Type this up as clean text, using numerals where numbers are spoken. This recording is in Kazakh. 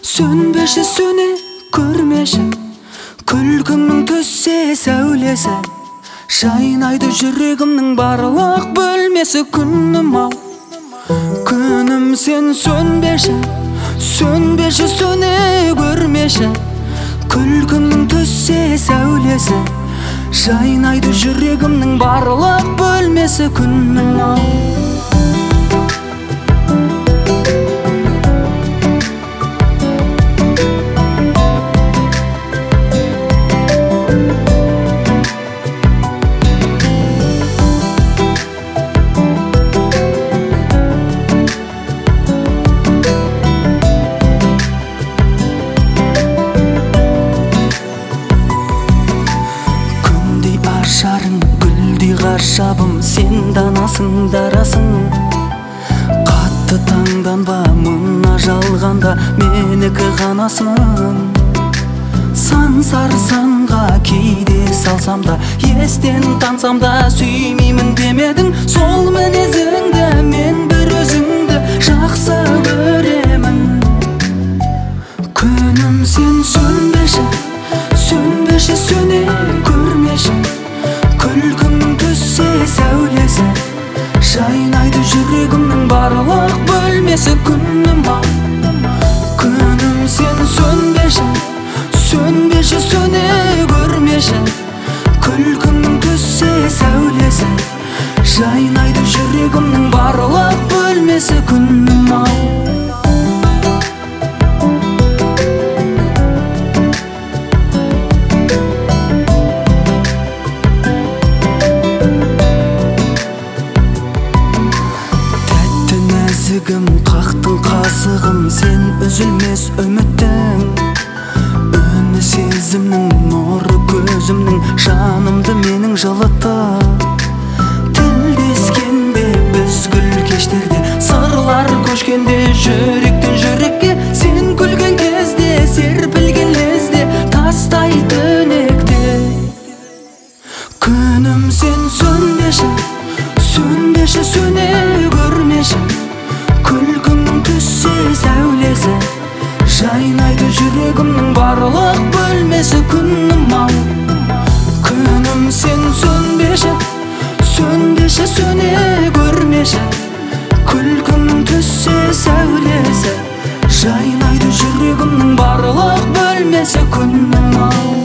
Сөнбеші сөне көрмеші, күлкіңнің түссе сәулесі. Жайнайды жүрегімнің барлық бөлмесі. Күнім-ау, күнім сен сөнбеші, сөнбеші сөне көрмеші, күлкіңнің түссе сәулесі. Жайнайды жүрегімнің барлық бөлмесі. Күнім-ау. Ғажабым сен данасың, дарасың. Қатты таңданба, мына жалғанда менікі ғанасың. Сан сарсанға кейде салсам да, естен тансам да, сүймеймін демедің. Сол мінезіңді мен бір өзіңді жақсы көремін. Күнім сен сөнбеші, сөнбеші сөне көрмеші, күлкіңнің түссе сәулесі. Жайнайды жүрегімнің барлық бөлмесі. Күнім-ау, күнім сен сөнбеші, сөнбеші сөне көрмеші, күлкіңнің түссе сәулесі. Жайнайды жүрегімнің барлық бөлмесі. Күнім-ау. Қақтың қасығым сен үзілмес үміттің, үні сезімнің нұры көзімнің, жанымды менің жылытты. Тілдескенде біз гүл кештерде, сырлар көшкенде, жүректен жүрекке сен күлген кезде, серпілген лезде тастай түнекте. Күнім сен сөнбеші, сөнбеші сөне көрмеші, күлкіңнің түссе сәулесі. Жайнайды жүрегімнің барлық бөлмесі. Күнім-ау, күнім сен сөнбеші, сөнбеші сөне көрмеші, күлкіңнің түссе сәулесі. Жайнайды жүрегімнің барлық бөлмесі. Күнім-ау.